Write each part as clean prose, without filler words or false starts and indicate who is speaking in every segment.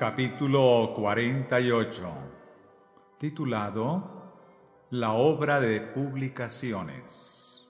Speaker 1: Capítulo 48, titulado La obra de publicaciones.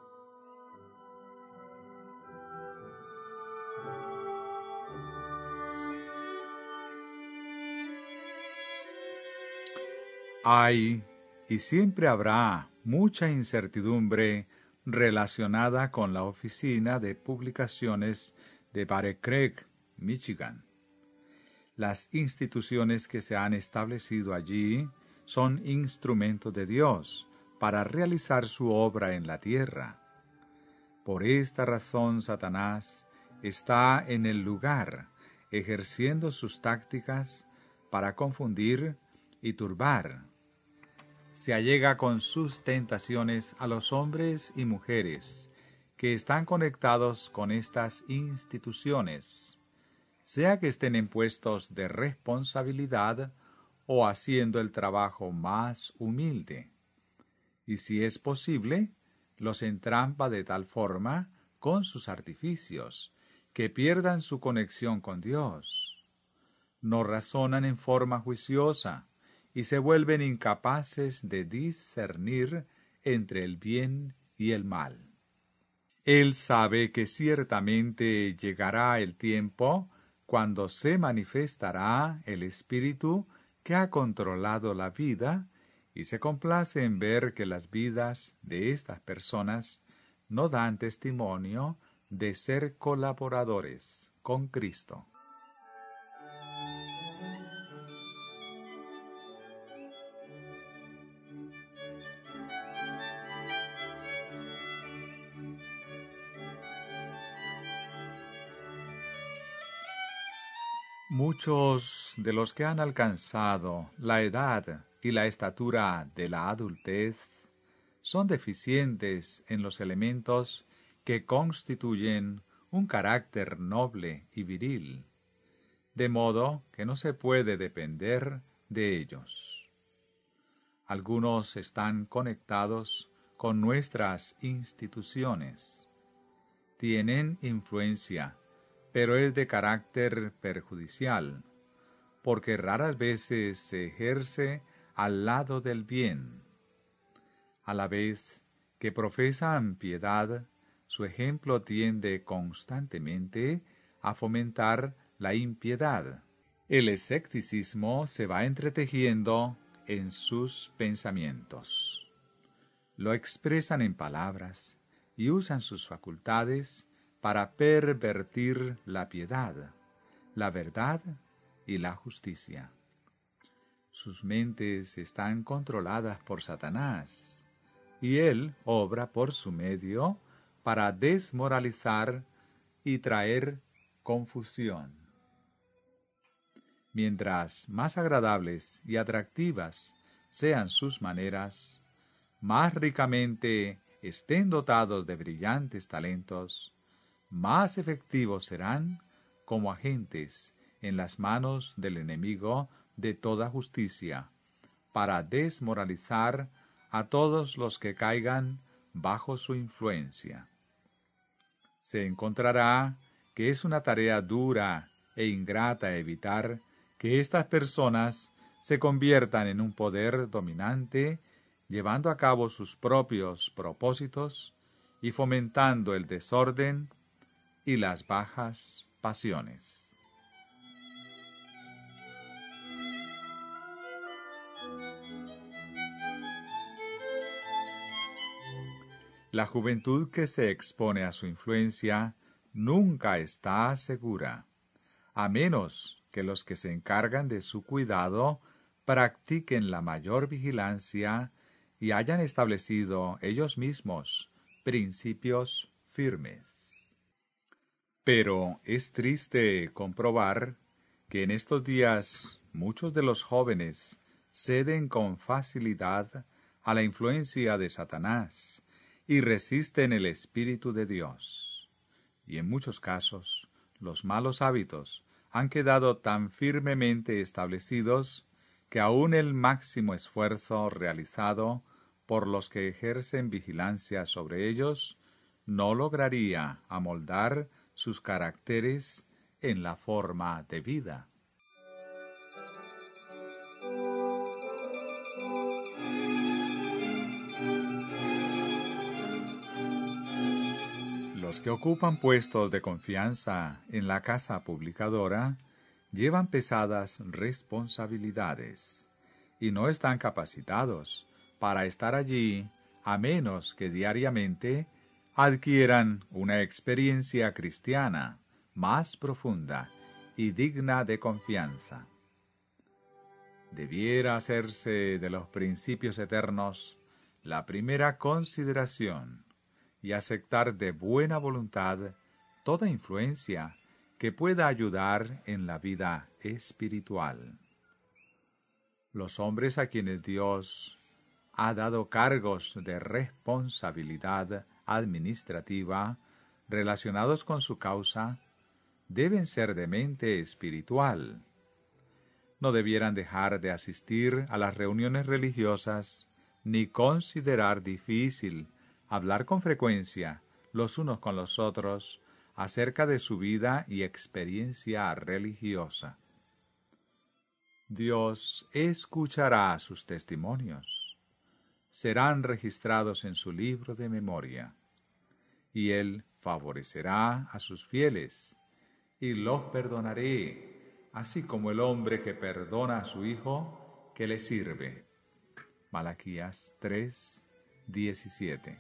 Speaker 1: Hay, y siempre habrá, mucha incertidumbre relacionada con la oficina de publicaciones de Battle Creek, Michigan. Las instituciones que se han establecido allí son instrumentos de Dios para realizar su obra en la tierra. Por esta razón Satanás está en el lugar, ejerciendo sus tácticas para confundir y turbar. Se allega con sus tentaciones a los hombres y mujeres que están conectados con estas instituciones, sea que estén en puestos de responsabilidad o haciendo el trabajo más humilde. Y si es posible, los entrampa de tal forma con sus artificios, que pierdan su conexión con Dios. No razonan en forma juiciosa y se vuelven incapaces de discernir entre el bien y el mal. Él sabe que ciertamente llegará el tiempo cuando se manifestará el espíritu que ha controlado la vida y se complace en ver que las vidas de estas personas no dan testimonio de ser colaboradores con Cristo. Muchos de los que han alcanzado la edad y la estatura de la adultez son deficientes en los elementos que constituyen un carácter noble y viril, de modo que no se puede depender de ellos. Algunos están conectados con nuestras instituciones, tienen influencia, pero es de carácter perjudicial, porque raras veces se ejerce al lado del bien. A la vez que profesan piedad, su ejemplo tiende constantemente a fomentar la impiedad. El escepticismo se va entretejiendo en sus pensamientos. Lo expresan en palabras y usan sus facultades para pervertir la piedad, la verdad y la justicia. Sus mentes están controladas por Satanás, y él obra por su medio para desmoralizar y traer confusión. Mientras más agradables y atractivas sean sus maneras, más ricamente estén dotados de brillantes talentos, más efectivos serán como agentes en las manos del enemigo de toda justicia, para desmoralizar a todos los que caigan bajo su influencia. Se encontrará que es una tarea dura e ingrata evitar que estas personas se conviertan en un poder dominante, llevando a cabo sus propios propósitos y fomentando el desorden y las bajas pasiones. La juventud que se expone a su influencia nunca está segura, a menos que los que se encargan de su cuidado practiquen la mayor vigilancia y hayan establecido ellos mismos principios firmes. Pero es triste comprobar que en estos días muchos de los jóvenes ceden con facilidad a la influencia de Satanás y resisten el Espíritu de Dios. Y en muchos casos, los malos hábitos han quedado tan firmemente establecidos que aún el máximo esfuerzo realizado por los que ejercen vigilancia sobre ellos no lograría amoldar sus caracteres en la forma de vida. Los que ocupan puestos de confianza en la casa publicadora llevan pesadas responsabilidades y no están capacitados para estar allí a menos que diariamente adquieran una experiencia cristiana más profunda y digna de confianza. Debiera hacerse de los principios eternos la primera consideración y aceptar de buena voluntad toda influencia que pueda ayudar en la vida espiritual. Los hombres a quienes Dios ha dado cargos de responsabilidad administrativa relacionados con su causa deben ser de mente espiritual. No debieran dejar de asistir a las reuniones religiosas ni considerar difícil hablar con frecuencia los unos con los otros acerca de su vida y experiencia religiosa. Dios escuchará sus testimonios. Serán registrados en su libro de memoria, y Él favorecerá a sus fieles, y los perdonaré, así como el hombre que perdona a su hijo que le sirve. Malaquías 3:17.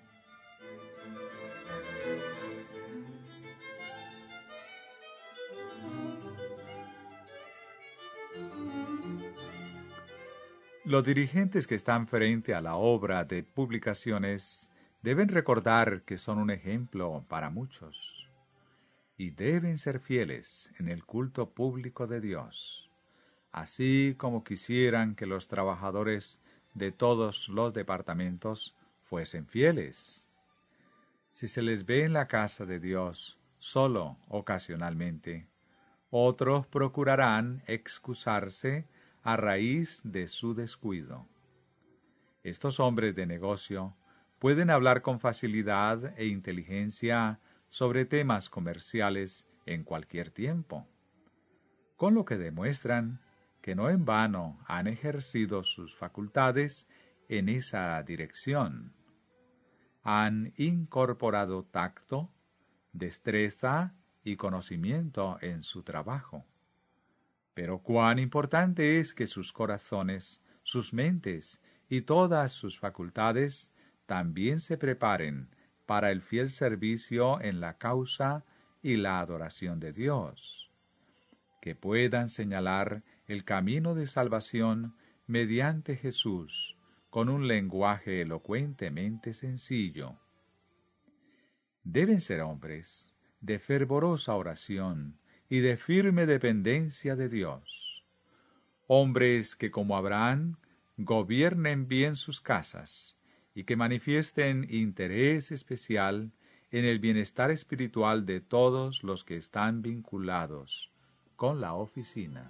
Speaker 1: Los dirigentes que están frente a la obra de publicaciones deben recordar que son un ejemplo para muchos y deben ser fieles en el culto público de Dios, así como quisieran que los trabajadores de todos los departamentos fuesen fieles. Si se les ve en la casa de Dios solo ocasionalmente, otros procurarán excusarse a raíz de su descuido. Estos hombres de negocio pueden hablar con facilidad e inteligencia sobre temas comerciales en cualquier tiempo, con lo que demuestran que no en vano han ejercido sus facultades en esa dirección. Han incorporado tacto, destreza y conocimiento en su trabajo. Pero cuán importante es que sus corazones, sus mentes y todas sus facultades también se preparen para el fiel servicio en la causa y la adoración de Dios, que puedan señalar el camino de salvación mediante Jesús con un lenguaje elocuentemente sencillo. Deben ser hombres de fervorosa oración y de firme dependencia de Dios, hombres que como Abraham gobiernen bien sus casas y que manifiesten interés especial en el bienestar espiritual de todos los que están vinculados con la oficina.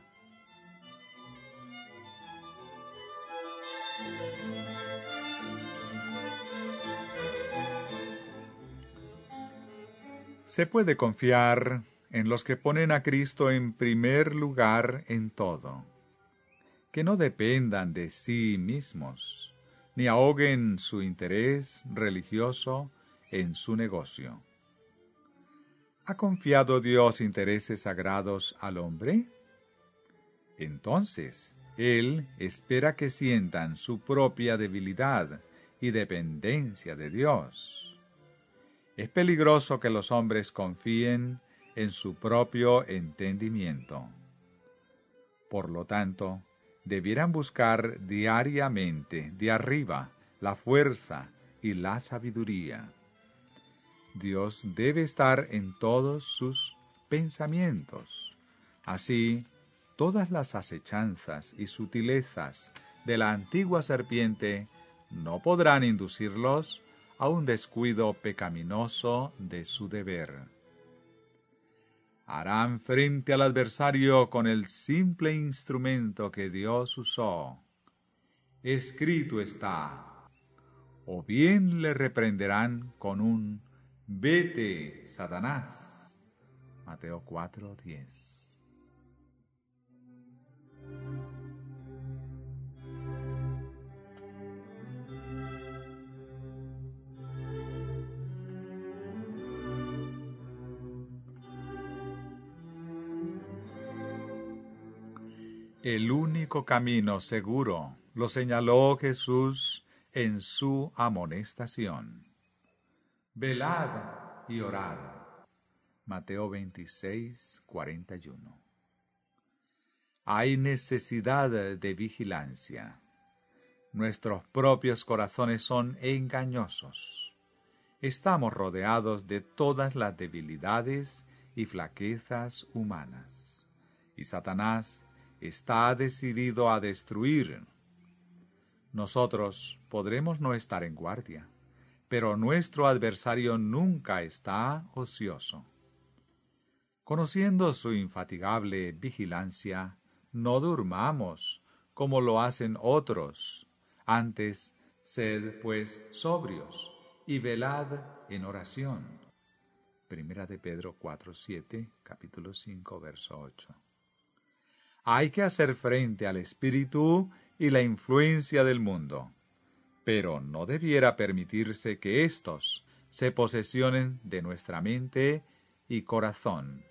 Speaker 1: Se puede confiar en los que ponen a Cristo en primer lugar en todo, que no dependan de sí mismos, ni ahoguen su interés religioso en su negocio. ¿Ha confiado Dios intereses sagrados al hombre? Entonces, Él espera que sientan su propia debilidad y dependencia de Dios. Es peligroso que los hombres confíen en su propio entendimiento. Por lo tanto, debieran buscar diariamente de arriba la fuerza y la sabiduría. Dios debe estar en todos sus pensamientos. Así, todas las acechanzas y sutilezas de la antigua serpiente no podrán inducirlos a un descuido pecaminoso de su deber. Harán frente al adversario con el simple instrumento que Dios usó. Escrito está. O bien le reprenderán con un «Vete, Satanás». Mateo 4:10. El único camino seguro lo señaló Jesús en su amonestación. Velad y orad. Mateo 26, 41. Hay necesidad de vigilancia. Nuestros propios corazones son engañosos. Estamos rodeados de todas las debilidades y flaquezas humanas, y Satanás está decidido a destruir. Nosotros podremos no estar en guardia, pero nuestro adversario nunca está ocioso. Conociendo su infatigable vigilancia, no durmamos como lo hacen otros. Antes, sed pues sobrios y velad en oración. Primera de Pedro 4:7, capítulo 5, verso 8. Hay que hacer frente al espíritu y la influencia del mundo, pero no debiera permitirse que éstos se posesionen de nuestra mente y corazón.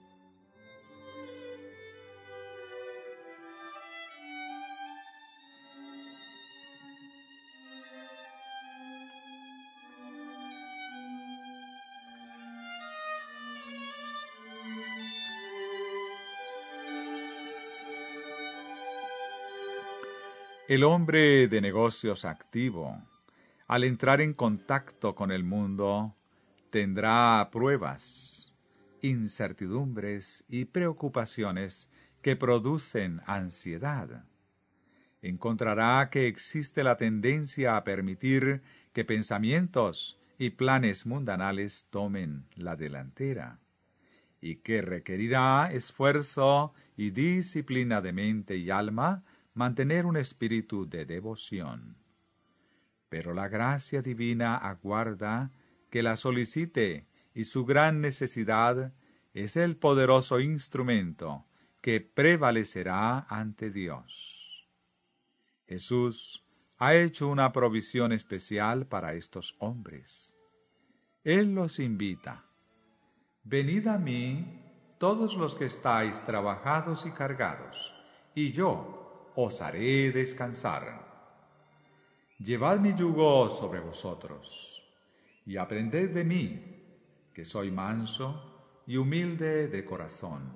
Speaker 1: El hombre de negocios activo, al entrar en contacto con el mundo, tendrá pruebas, incertidumbres y preocupaciones que producen ansiedad. Encontrará que existe la tendencia a permitir que pensamientos y planes mundanales tomen la delantera, y que requerirá esfuerzo y disciplina de mente y alma mantener un espíritu de devoción. Pero la gracia divina aguarda que la solicite, y su gran necesidad es el poderoso instrumento que prevalecerá ante Dios. Jesús ha hecho una provisión especial para estos hombres. Él los invita: venid a mí todos los que estáis trabajados y cargados, y yo os haré descansar. Llevad mi yugo sobre vosotros, y aprended de mí, que soy manso y humilde de corazón,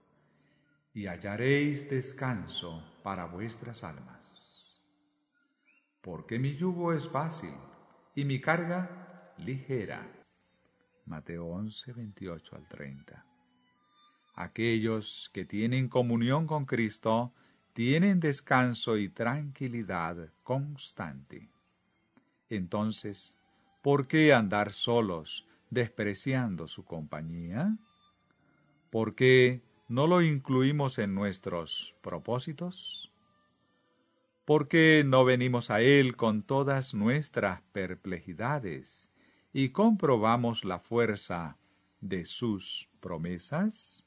Speaker 1: y hallaréis descanso para vuestras almas. Porque mi yugo es fácil, y mi carga ligera. Mateo 11, 28 al 30. Aquellos que tienen comunión con Cristo tienen descanso y tranquilidad constante. Entonces, ¿por qué andar solos, despreciando su compañía? ¿Por qué no lo incluimos en nuestros propósitos? ¿Por qué no venimos a Él con todas nuestras perplejidades y comprobamos la fuerza de sus promesas?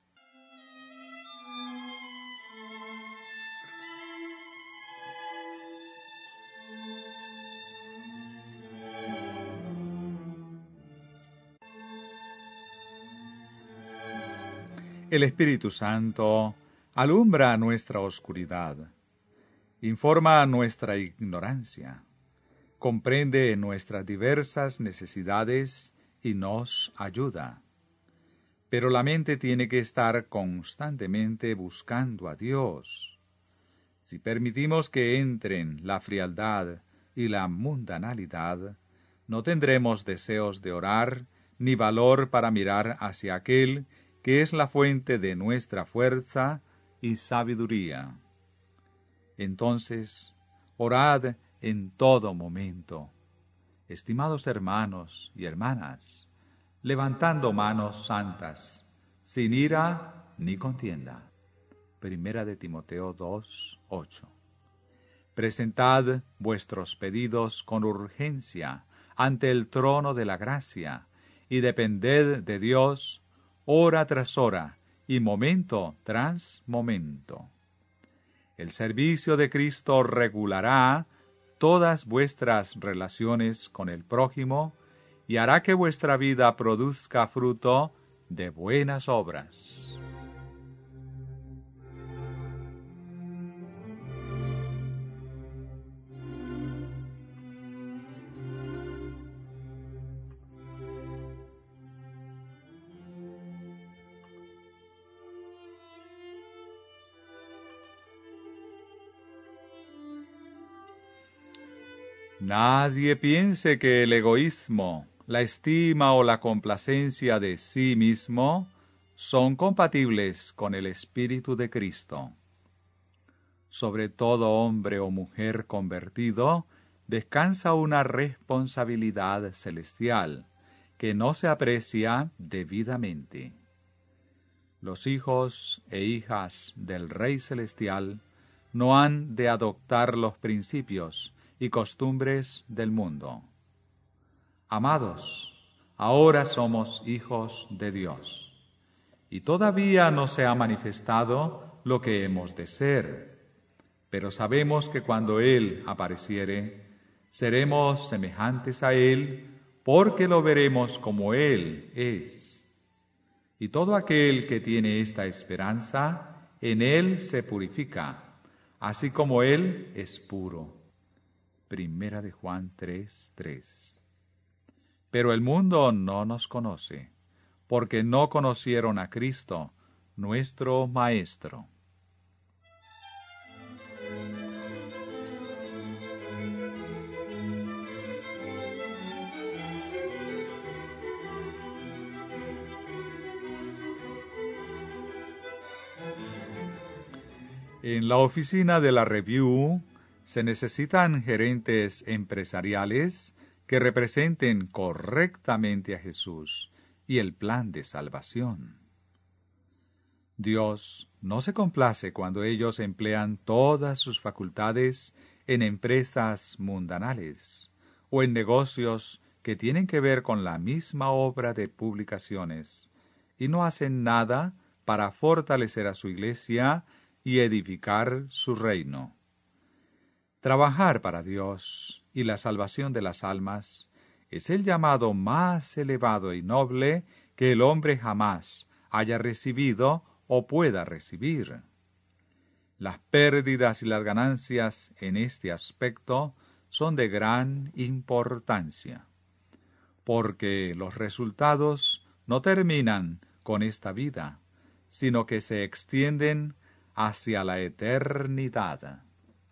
Speaker 1: El Espíritu Santo alumbra nuestra oscuridad, informa nuestra ignorancia, comprende nuestras diversas necesidades y nos ayuda. Pero la mente tiene que estar constantemente buscando a Dios. Si permitimos que entren la frialdad y la mundanalidad, no tendremos deseos de orar ni valor para mirar hacia aquel que es la fuente de nuestra fuerza y sabiduría. Entonces, orad en todo momento, estimados hermanos y hermanas, levantando manos santas, sin ira ni contienda. Primera de Timoteo 2, 8. Presentad vuestros pedidos con urgencia ante el trono de la gracia, y depended de Dios hora tras hora y momento tras momento. El servicio de Cristo regulará todas vuestras relaciones con el prójimo y hará que vuestra vida produzca fruto de buenas obras. Nadie piense que el egoísmo, la estima o la complacencia de sí mismo son compatibles con el Espíritu de Cristo. Sobre todo hombre o mujer convertido descansa una responsabilidad celestial que no se aprecia debidamente. Los hijos e hijas del Rey Celestial no han de adoptar los principios y costumbres del mundo. Amados, ahora somos hijos de Dios, y todavía no se ha manifestado lo que hemos de ser, pero sabemos que cuando Él apareciere, seremos semejantes a Él, porque lo veremos como Él es. Y todo aquel que tiene esta esperanza, en Él se purifica, así como Él es puro. Primera de Juan 3:3. Pero el mundo no nos conoce, porque no conocieron a Cristo, nuestro Maestro. En la oficina de la Review se necesitan gerentes empresariales que representen correctamente a Jesús y el plan de salvación. Dios no se complace cuando ellos emplean todas sus facultades en empresas mundanales o en negocios que tienen que ver con la misma obra de publicaciones y no hacen nada para fortalecer a su iglesia y edificar su reino. Trabajar para Dios y la salvación de las almas es el llamado más elevado y noble que el hombre jamás haya recibido o pueda recibir. Las pérdidas y las ganancias en este aspecto son de gran importancia, porque los resultados no terminan con esta vida, sino que se extienden hacia la eternidad.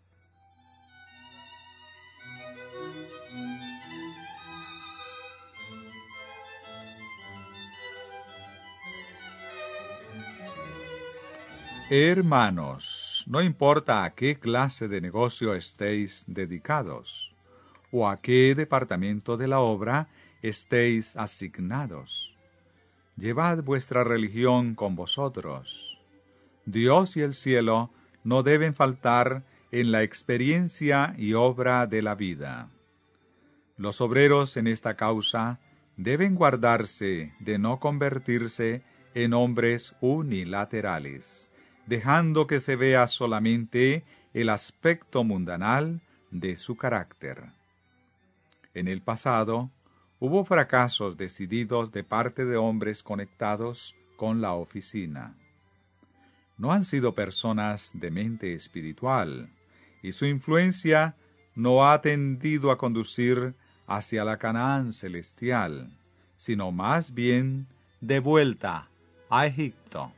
Speaker 1: Hermanos, no importa a qué clase de negocio estéis dedicados, o a qué departamento de la obra estéis asignados, llevad vuestra religión con vosotros. Dios y el cielo no deben faltar en la experiencia y obra de la vida. Los obreros en esta causa deben guardarse de no convertirse en hombres unilaterales, dejando que se vea solamente el aspecto mundanal de su carácter. En el pasado, hubo fracasos decididos de parte de hombres conectados con la oficina. No han sido personas de mente espiritual, y su influencia no ha tendido a conducir hacia la Canaán celestial, sino más bien de vuelta a Egipto.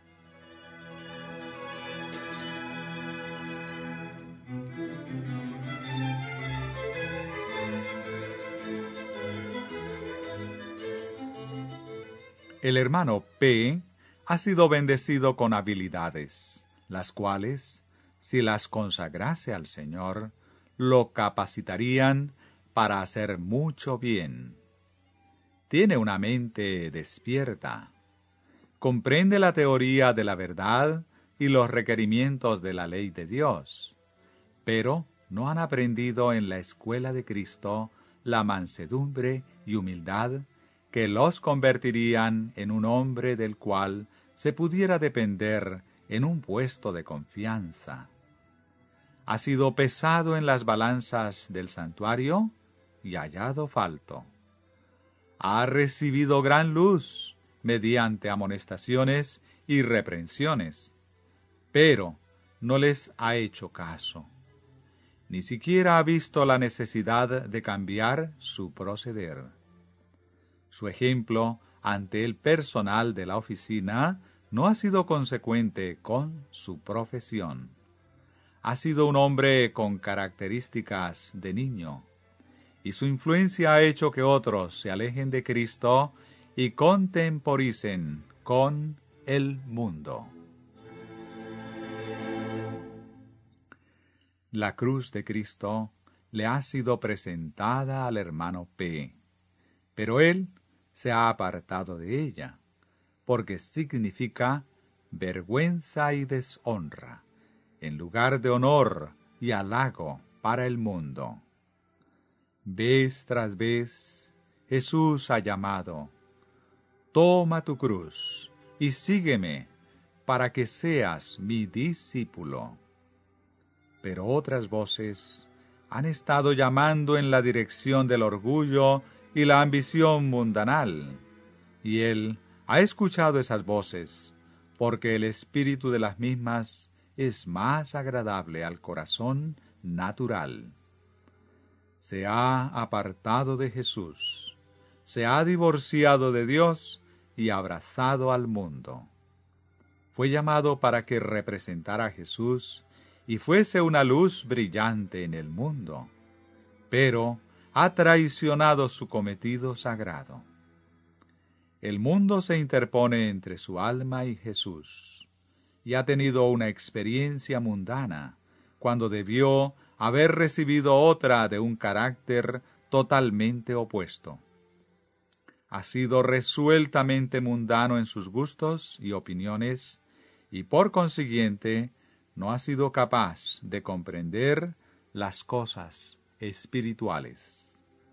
Speaker 1: El hermano P. ha sido bendecido con habilidades, las cuales, si las consagrase al Señor, lo capacitarían para hacer mucho bien. Tiene una mente despierta. Comprende la teoría de la verdad y los requerimientos de la ley de Dios, pero no han aprendido en la escuela de Cristo la mansedumbre y humildad que los convertirían en un hombre del cual se pudiera depender en un puesto de confianza. Ha sido pesado en las balanzas del santuario y hallado falto. Ha recibido gran luz mediante amonestaciones y reprensiones, pero no les ha hecho caso. Ni siquiera ha visto la necesidad de cambiar su proceder. Su ejemplo ante el personal de la oficina no ha sido consecuente con su profesión. Ha sido un hombre con características de niño, y su influencia ha hecho que otros se alejen de Cristo y contemporicen con el mundo. La cruz de Cristo le ha sido presentada al hermano P., pero él se ha apartado de ella, porque significa vergüenza y deshonra, en lugar de honor y halago para el mundo. Vez tras vez, Jesús ha llamado: toma tu cruz y sígueme para que seas mi discípulo. Pero otras voces han estado llamando en la dirección del orgullo y la ambición mundanal, y él ha escuchado esas voces, porque el espíritu de las mismas es más agradable al corazón natural. Se ha apartado de Jesús, se ha divorciado de Dios y abrazado al mundo. Fue llamado para que representara a Jesús y fuese una luz brillante en el mundo, pero ha traicionado su cometido sagrado. El mundo se interpone entre su alma y Jesús, y ha tenido una experiencia mundana, cuando debió haber recibido otra de un carácter totalmente opuesto. Ha sido resueltamente mundano en sus gustos y opiniones, y por consiguiente no ha sido capaz de comprender las cosas espirituales.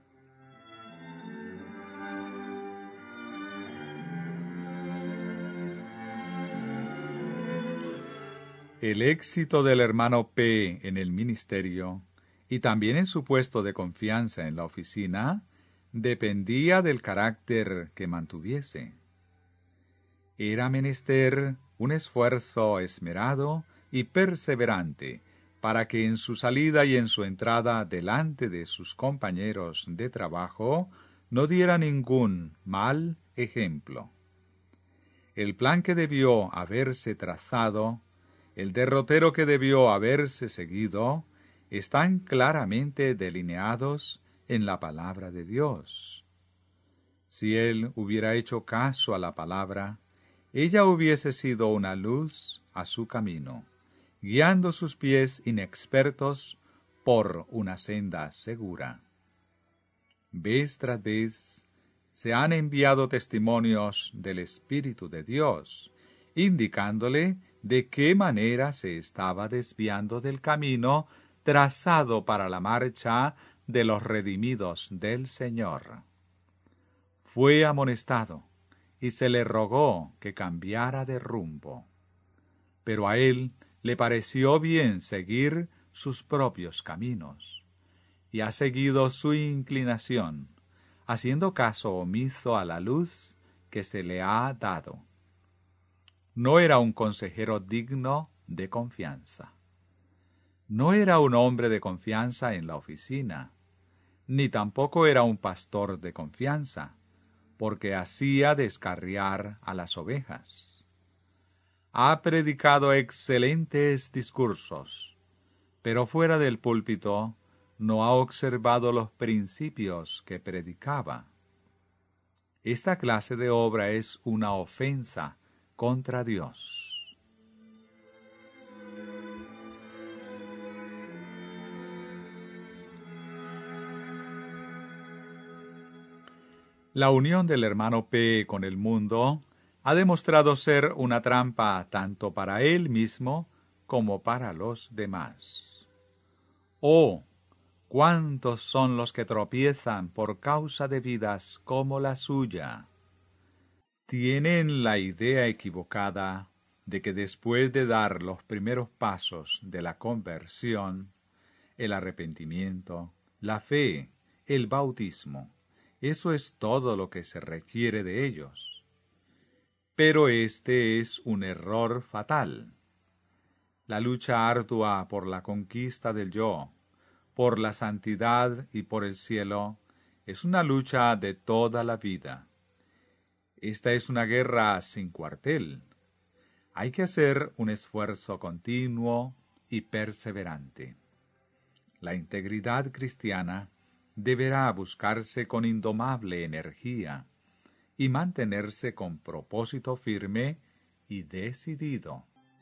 Speaker 1: El éxito del hermano P. en el ministerio, y también en su puesto de confianza en la oficina, dependía del carácter que mantuviese. Era menester un esfuerzo esmerado y perseverante para que en su salida y en su entrada delante de sus compañeros de trabajo no diera ningún mal ejemplo. El plan que debió haberse trazado, el derrotero que debió haberse seguido, están claramente delineados en la palabra de Dios. Si él hubiera hecho caso a la palabra, ella hubiese sido una luz a su camino, guiando sus pies inexpertos por una senda segura. Vez tras vez se han enviado testimonios del Espíritu de Dios, indicándole de qué manera se estaba desviando del camino trazado para la marcha de los redimidos del Señor. Fue amonestado y se le rogó que cambiara de rumbo, pero a él le pareció bien seguir sus propios caminos, y ha seguido su inclinación, haciendo caso omiso a la luz que se le ha dado. No era un consejero digno de confianza. No era un hombre de confianza en la oficina, ni tampoco era un pastor de confianza, porque hacía descarriar a las ovejas. Ha predicado excelentes discursos, pero fuera del púlpito no ha observado los principios que predicaba. Esta clase de obra es una ofensa contra Dios. La unión del hermano P. con el mundo ha demostrado ser una trampa tanto para él mismo como para los demás. ¡Oh! ¿Cuántos son los que tropiezan por causa de vidas como la suya? Tienen la idea equivocada de que después de dar los primeros pasos de la conversión, el arrepentimiento, la fe, el bautismo, eso es todo lo que se requiere de ellos. Pero este es un error fatal. La lucha ardua por la conquista del yo, por la santidad y por el cielo, es una lucha de toda la vida. Esta es una guerra sin cuartel. Hay que hacer un esfuerzo continuo y perseverante. La integridad cristiana deberá buscarse con indomable energía y mantenerse con propósito firme y decidido.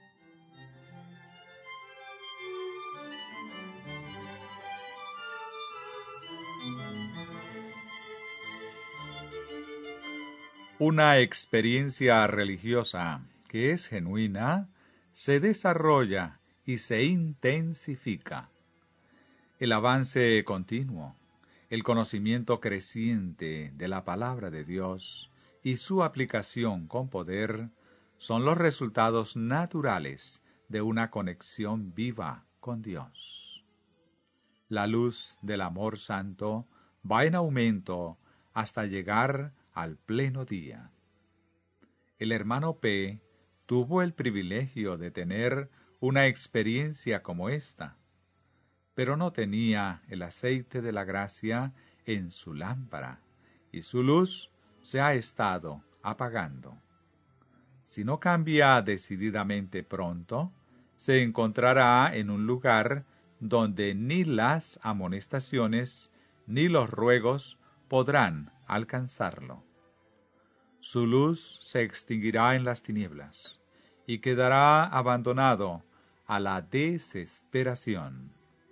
Speaker 1: Una experiencia religiosa que es genuina se desarrolla y se intensifica. El avance continuo, el conocimiento creciente de la palabra de Dios y su aplicación con poder son los resultados naturales de una conexión viva con Dios. La luz del amor santo va en aumento hasta llegar al pleno día. El hermano P. tuvo el privilegio de tener una experiencia como esta, pero no tenía el aceite de la gracia en su lámpara, y su luz se ha estado apagando. Si no cambia decididamente pronto, se encontrará en un lugar donde ni las amonestaciones ni los ruegos podrán alcanzarlo. Su luz se extinguirá en las tinieblas y quedará abandonado a la desesperación.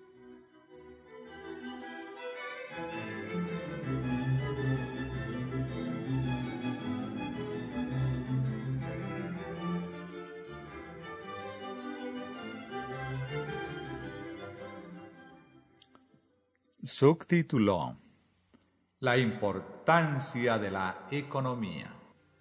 Speaker 1: Subtítulo: La importancia de la economía.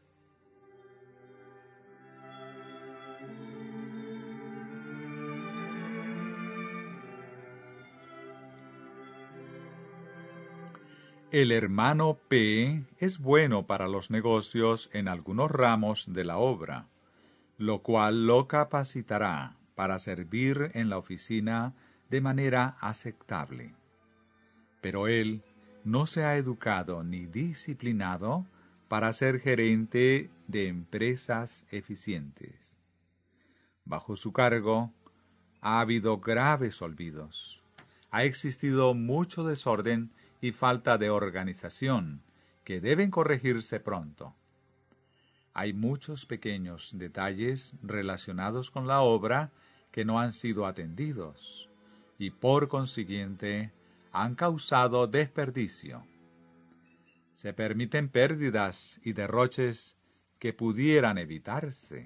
Speaker 1: El hermano P. es bueno para los negocios en algunos ramos de la obra, lo cual lo capacitará para servir en la oficina de manera aceptable. Pero él no se ha educado ni disciplinado para ser gerente de empresas eficientes. Bajo su cargo ha habido graves olvidos. Ha existido mucho desorden y falta de organización que deben corregirse pronto. Hay muchos pequeños detalles relacionados con la obra que no han sido atendidos y por consiguiente han causado desperdicio. Se permiten pérdidas y derroches que pudieran evitarse.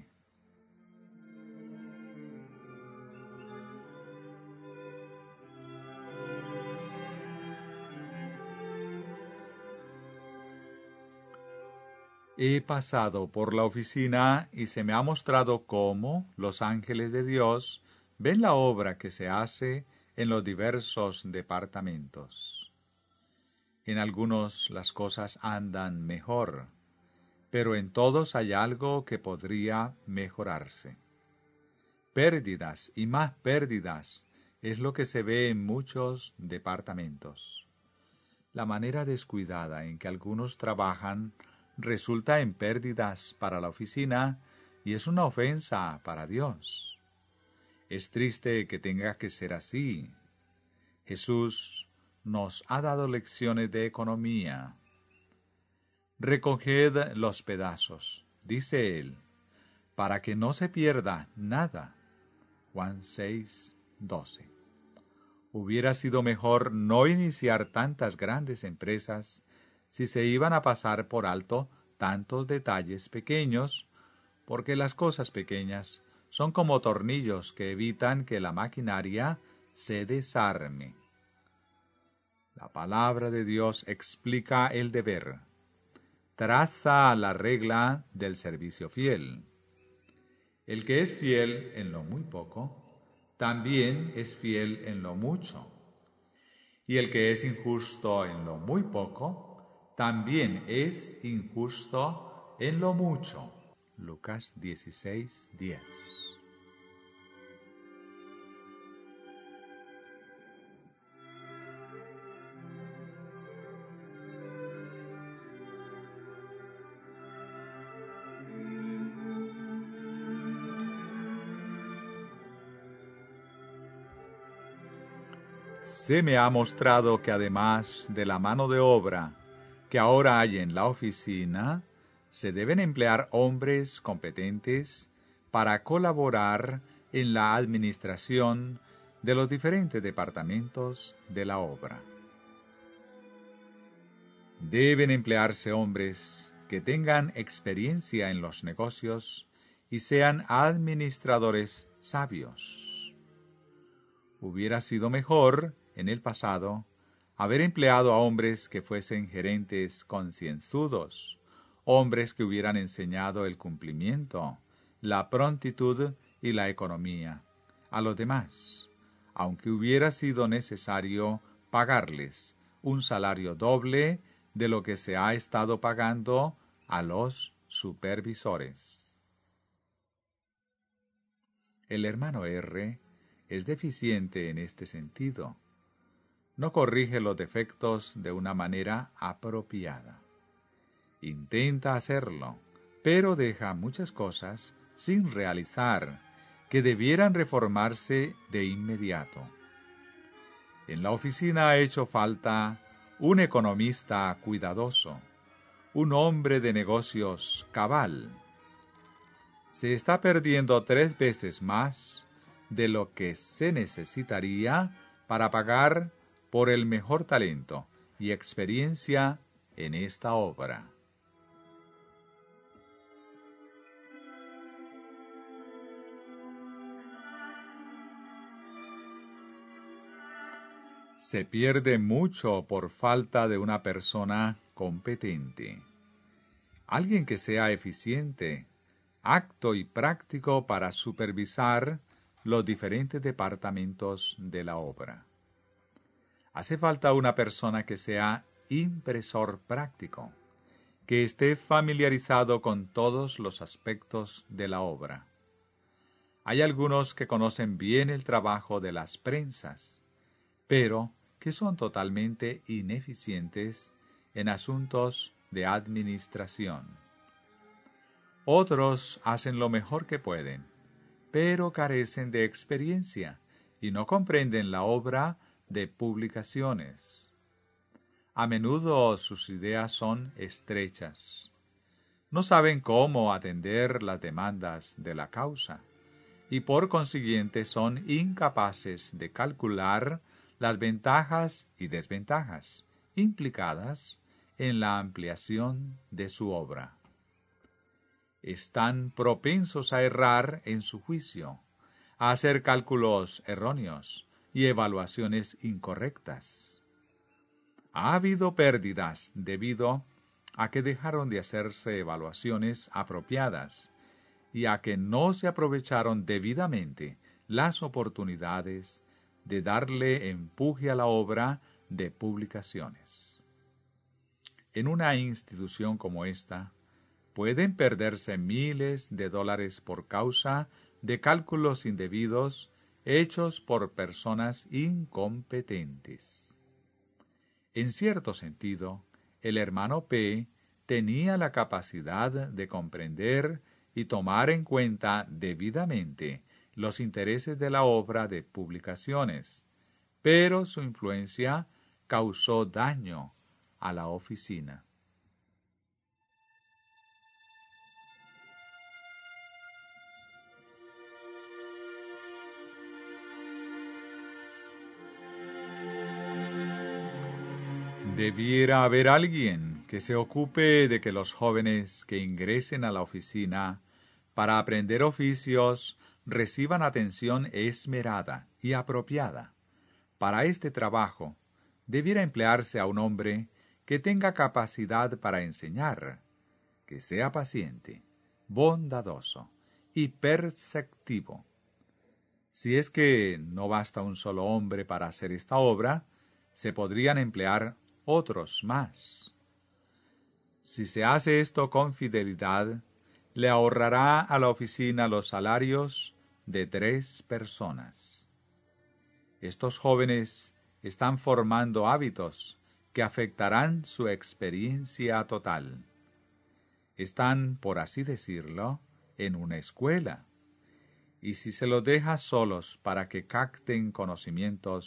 Speaker 1: He pasado por la oficina y se me ha mostrado cómo los ángeles de Dios ven la obra que se hace en los diversos departamentos. En algunos las cosas andan mejor, pero en todos hay algo que podría mejorarse. Pérdidas y más pérdidas es lo que se ve en muchos departamentos. La manera descuidada en que algunos trabajan resulta en pérdidas para la oficina y es una ofensa para Dios. Es triste que tenga que ser así. Jesús nos ha dado lecciones de economía. Recoged los pedazos, dice él, para que no se pierda nada. Juan 6:12. Hubiera sido mejor no iniciar tantas grandes empresas si se iban a pasar por alto tantos detalles pequeños, porque las cosas pequeñas son como tornillos que evitan que la maquinaria se desarme. La palabra de Dios explica el deber. Traza la regla del servicio fiel. El que es fiel en lo muy poco, también es fiel en lo mucho. Y el que es injusto en lo muy poco, también es injusto en lo mucho. Lucas 16:10. Se me ha mostrado que además de la mano de obra que ahora hay en la oficina, se deben emplear hombres competentes para colaborar en la administración de los diferentes departamentos de la obra. Deben emplearse hombres que tengan experiencia en los negocios y sean administradores sabios. Hubiera sido mejor, en el pasado, haber empleado a hombres que fuesen gerentes concienzudos, hombres que hubieran enseñado el cumplimiento, la prontitud y la economía a los demás, aunque hubiera sido necesario pagarles un salario doble de lo que se ha estado pagando a los supervisores. El hermano R. es deficiente en este sentido. No corrige los defectos de una manera apropiada. Intenta hacerlo, pero deja muchas cosas sin realizar que debieran reformarse de inmediato. En la oficina ha hecho falta un economista cuidadoso, un hombre de negocios cabal. Se está perdiendo 3 veces más de lo que se necesitaría para pagar por el mejor talento y experiencia en esta obra. Se pierde mucho por falta de una persona competente. Alguien que sea eficiente, apto y práctico para supervisar los diferentes departamentos de la obra. Hace falta una persona que sea impresor práctico, que esté familiarizado con todos los aspectos de la obra. Hay algunos que conocen bien el trabajo de las prensas, pero que son totalmente ineficientes en asuntos de administración. Otros hacen lo mejor que pueden, pero carecen de experiencia y no comprenden la obra de publicaciones. A menudo sus ideas son estrechas. No saben cómo atender las demandas de la causa y por consiguiente son incapaces de calcular las ventajas y desventajas implicadas en la ampliación de su obra. Están propensos a errar en su juicio, a hacer cálculos erróneos y evaluaciones incorrectas. Ha habido pérdidas debido a que dejaron de hacerse evaluaciones apropiadas y a que no se aprovecharon debidamente las oportunidades de darle empuje a la obra de publicaciones. En una institución como esta, pueden perderse miles de dólares por causa de cálculos indebidos hechos por personas incompetentes. En cierto sentido, el hermano P. tenía la capacidad de comprender y tomar en cuenta debidamente los intereses de la obra de publicaciones, pero su influencia causó daño a la oficina. Debiera haber alguien que se ocupe de que los jóvenes que ingresen a la oficina para aprender oficios reciban atención esmerada y apropiada. Para este trabajo, debiera emplearse a un hombre que tenga capacidad para enseñar, que sea paciente, bondadoso y perceptivo. Si es que no basta un solo hombre para hacer esta obra, se podrían emplear otros más. Si se hace esto con fidelidad, le ahorrará a la oficina los salarios de 3 personas. Estos jóvenes están formando hábitos que afectarán su experiencia total. Están, por así decirlo, en una escuela, y si se los deja solos para que capten conocimientos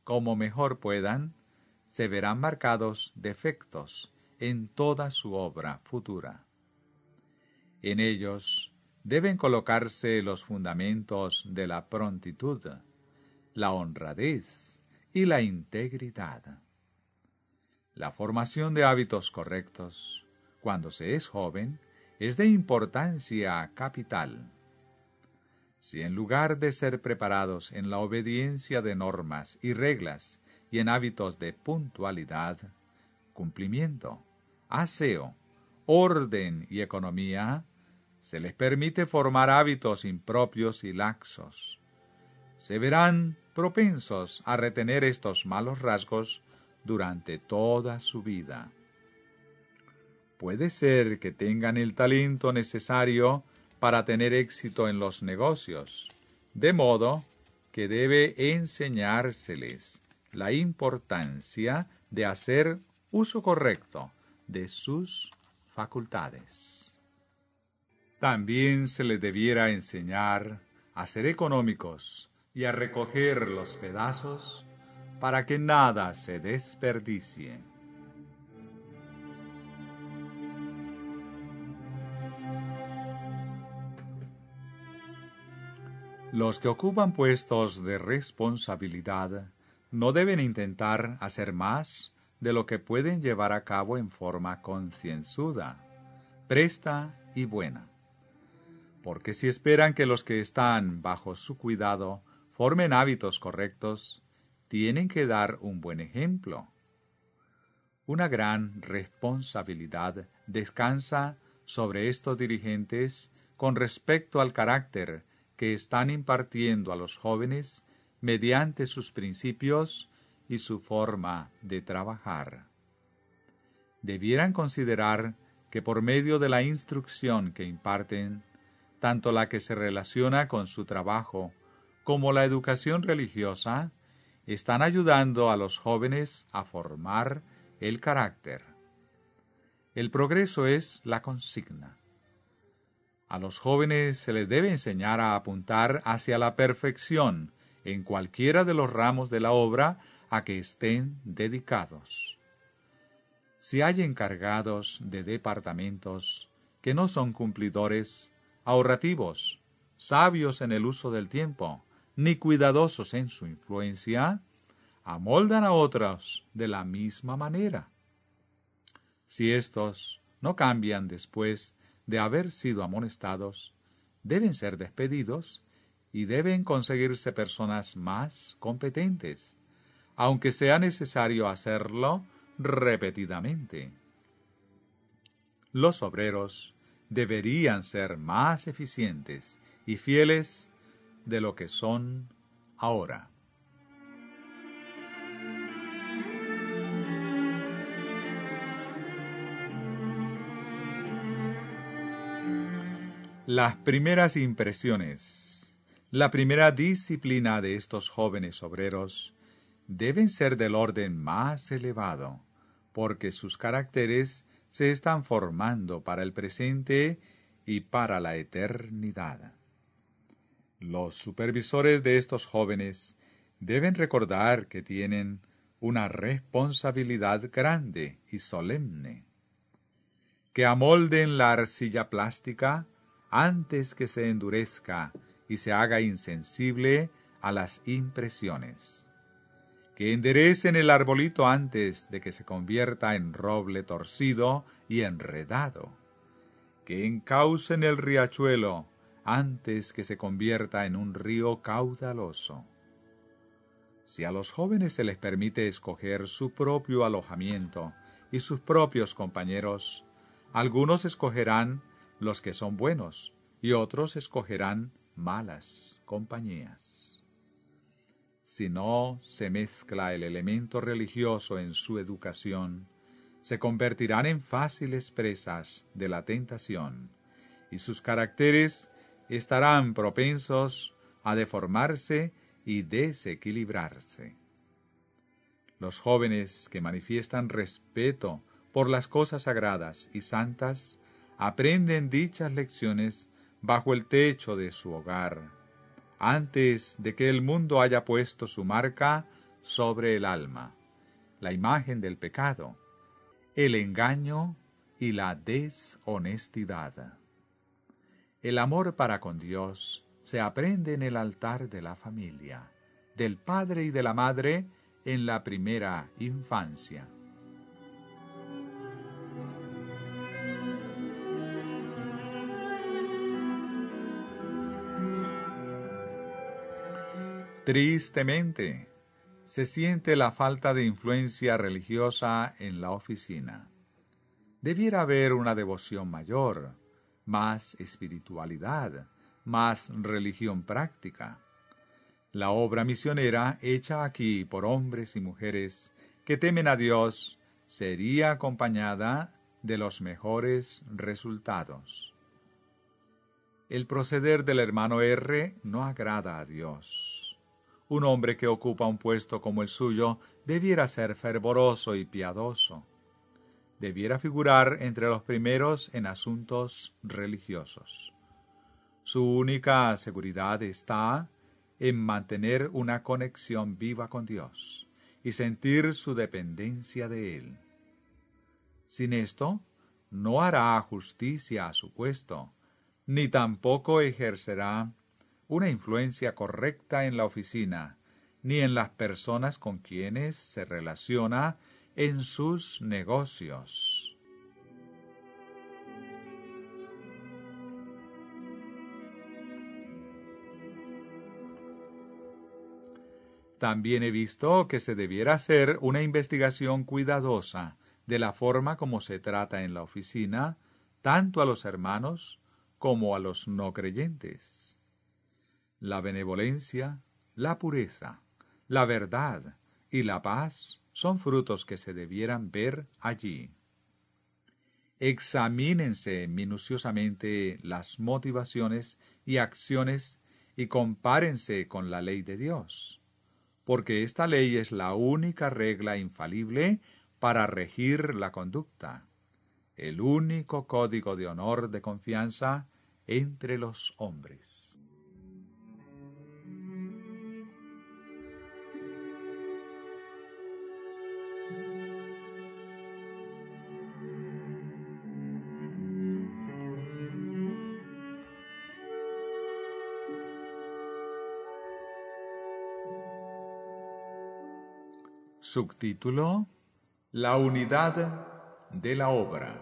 Speaker 1: como mejor puedan, se verán marcados defectos en toda su obra futura. En ellos deben colocarse los fundamentos de la prontitud, la honradez y la integridad. La formación de hábitos correctos, cuando se es joven, es de importancia capital. Si en lugar de ser preparados en la obediencia de normas y reglas y en hábitos de puntualidad, cumplimiento, aseo, orden y economía, se les permite formar hábitos impropios y laxos, se verán propensos a retener estos malos rasgos durante toda su vida. Puede ser que tengan el talento necesario para tener éxito en los negocios, de modo que debe enseñárseles la importancia de hacer uso correcto de sus facultades. También se les debiera enseñar a ser económicos y a recoger los pedazos para que nada se desperdicie. Los que ocupan puestos de responsabilidad no deben intentar hacer más de lo que pueden llevar a cabo en forma concienzuda, presta y buena. Porque si esperan que los que están bajo su cuidado formen hábitos correctos, tienen que dar un buen ejemplo. Una gran responsabilidad descansa sobre estos dirigentes con respecto al carácter que están impartiendo a los jóvenes mediante sus principios y su forma de trabajar. Debieran considerar que por medio de la instrucción que imparten, tanto la que se relaciona con su trabajo como la educación religiosa, están ayudando a los jóvenes a formar el carácter. El progreso es la consigna. A los jóvenes se les debe enseñar a apuntar hacia la perfección en cualquiera de los ramos de la obra a que estén dedicados. Si hay encargados de departamentos que no son cumplidores, ahorrativos, sabios en el uso del tiempo, ni cuidadosos en su influencia, amoldan a otros de la misma manera. Si éstos no cambian después de haber sido amonestados, deben ser despedidos y deben conseguirse personas más competentes, aunque sea necesario hacerlo repetidamente. Los obreros deberían ser más eficientes y fieles de lo que son ahora. Las primeras impresiones, la primera disciplina de estos jóvenes obreros deben ser del orden más elevado, porque sus caracteres se están formando para el presente y para la eternidad. Los supervisores de estos jóvenes deben recordar que tienen una responsabilidad grande y solemne, que amolden la arcilla plástica antes que se endurezca y se haga insensible a las impresiones, que enderecen el arbolito antes de que se convierta en roble torcido y enredado, que encaucen el riachuelo antes que se convierta en un río caudaloso. Si a los jóvenes se les permite escoger su propio alojamiento y sus propios compañeros, algunos escogerán los que son buenos y otros escogerán malas compañías. Si no se mezcla el elemento religioso en su educación, se convertirán en fáciles presas de la tentación, y sus caracteres estarán propensos a deformarse y desequilibrarse. Los jóvenes que manifiestan respeto por las cosas sagradas y santas aprenden dichas lecciones bajo el techo de su hogar, antes de que el mundo haya puesto su marca sobre el alma, la imagen del pecado, el engaño y la deshonestidad. El amor para con Dios se aprende en el altar de la familia, del padre y de la madre en la primera infancia. Tristemente, se siente la falta de influencia religiosa en la oficina. Debiera haber una devoción mayor, más espiritualidad, más religión práctica. La obra misionera hecha aquí por hombres y mujeres que temen a Dios sería acompañada de los mejores resultados. El proceder del hermano R. no agrada a Dios. Un hombre que ocupa un puesto como el suyo debiera ser fervoroso y piadoso. Debiera figurar entre los primeros en asuntos religiosos. Su única seguridad está en mantener una conexión viva con Dios y sentir su dependencia de Él. Sin esto, no hará justicia a su puesto, ni tampoco ejercerá una influencia correcta en la oficina, ni en las personas con quienes se relaciona en sus negocios. También he visto que se debiera hacer una investigación cuidadosa de la forma como se trata en la oficina, tanto a los hermanos como a los no creyentes. La benevolencia, la pureza, la verdad y la paz son frutos que se debieran ver allí. Examínense minuciosamente las motivaciones y acciones y compárense con la ley de Dios, porque esta ley es la única regla infalible para regir la conducta, el único código de honor de confianza entre los hombres. Subtítulo: La unidad de la obra.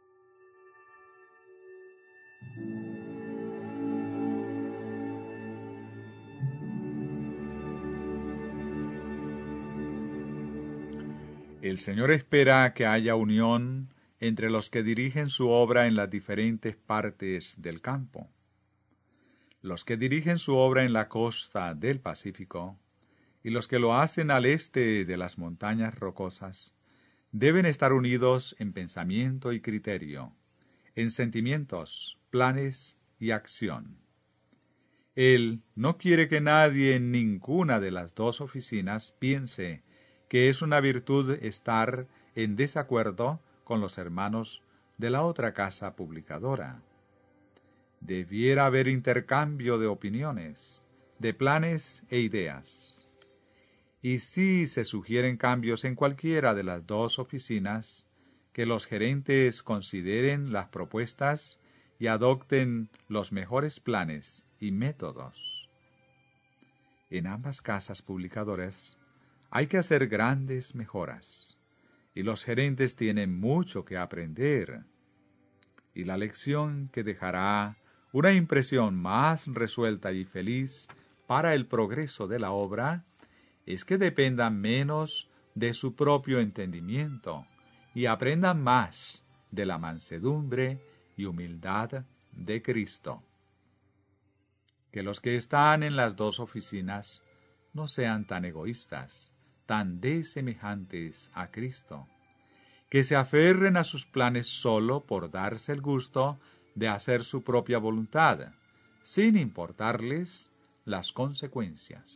Speaker 1: El Señor espera que haya unión entre los que dirigen su obra en las diferentes partes del campo. Los que dirigen su obra en la costa del Pacífico y los que lo hacen al este de las montañas rocosas deben estar unidos en pensamiento y criterio, en sentimientos, planes y acción. Él no quiere que nadie en ninguna de las dos oficinas piense que es una virtud estar en desacuerdo con los hermanos de la otra casa publicadora. Debiera haber intercambio de opiniones, de planes e ideas. Y si se sugieren cambios en cualquiera de las dos oficinas, que los gerentes consideren las propuestas y adopten los mejores planes y métodos. En ambas casas publicadoras hay que hacer grandes mejoras, y los gerentes tienen mucho que aprender. Y la lección que dejará una impresión más resuelta y feliz para el progreso de la obra es que dependan menos de su propio entendimiento y aprendan más de la mansedumbre y humildad de Cristo. Que los que están en las dos oficinas no sean tan egoístas, tan desemejantes a Cristo, que se aferren a sus planes solo por darse el gusto de hacer su propia voluntad, sin importarles las consecuencias.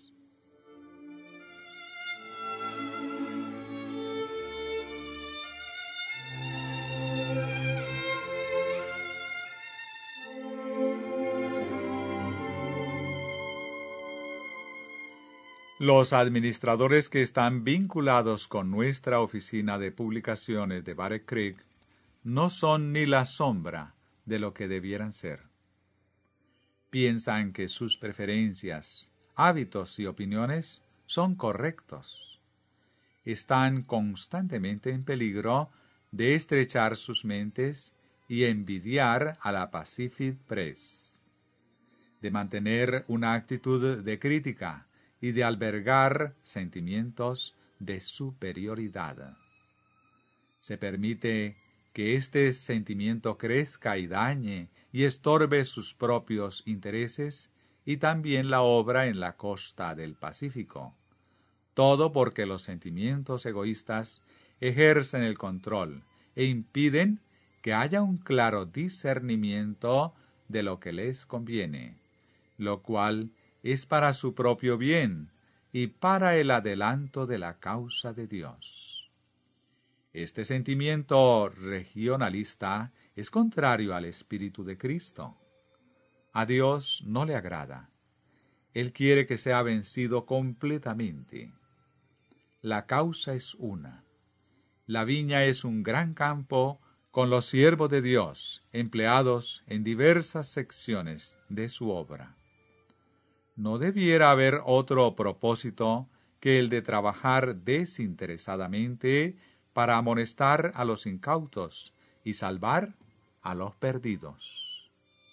Speaker 1: Los administradores que están vinculados con nuestra oficina de publicaciones de Battle Creek no son ni la sombra de lo que debieran ser. Piensan que sus preferencias, hábitos y opiniones son correctos. Están constantemente en peligro de estrechar sus mentes y envidiar a la Pacific Press, de mantener una actitud de crítica y de albergar sentimientos de superioridad. Se permite que este sentimiento crezca y dañe y estorbe sus propios intereses y también la obra en la costa del Pacífico. Todo porque los sentimientos egoístas ejercen el control e impiden que haya un claro discernimiento de lo que les conviene, lo cual es para su propio bien y para el adelanto de la causa de Dios. Este sentimiento regionalista es contrario al espíritu de Cristo. A Dios no le agrada. Él quiere que sea vencido completamente. La causa es una. La viña es un gran campo con los siervos de Dios empleados en diversas secciones de su obra. No debiera haber otro propósito que el de trabajar desinteresadamente para amonestar a los incautos y salvar a los perdidos.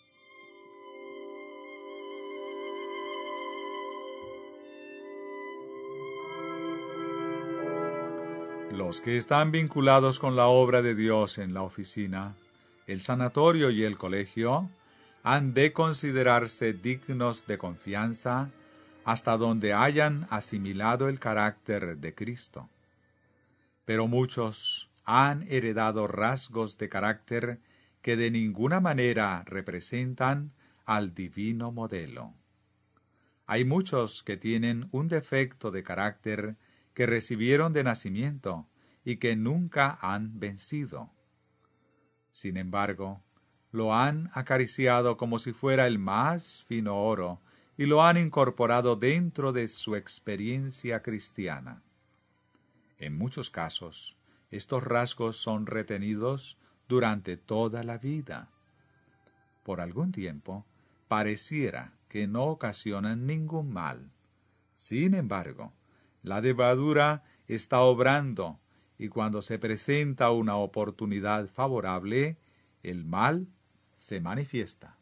Speaker 1: Los que están vinculados con la obra de Dios en la oficina, el sanatorio y el colegio, han de considerarse dignos de confianza hasta donde hayan asimilado el carácter de Cristo. Pero muchos han heredado rasgos de carácter que de ninguna manera representan al divino modelo. Hay muchos que tienen un defecto de carácter que recibieron de nacimiento y que nunca han vencido. Sin embargo, lo han acariciado como si fuera el más fino oro y lo han incorporado dentro de su experiencia cristiana. En muchos casos, estos rasgos son retenidos durante toda la vida. Por algún tiempo, pareciera que no ocasionan ningún mal. Sin embargo, la levadura está obrando y cuando se presenta una oportunidad favorable, el mal se manifiesta.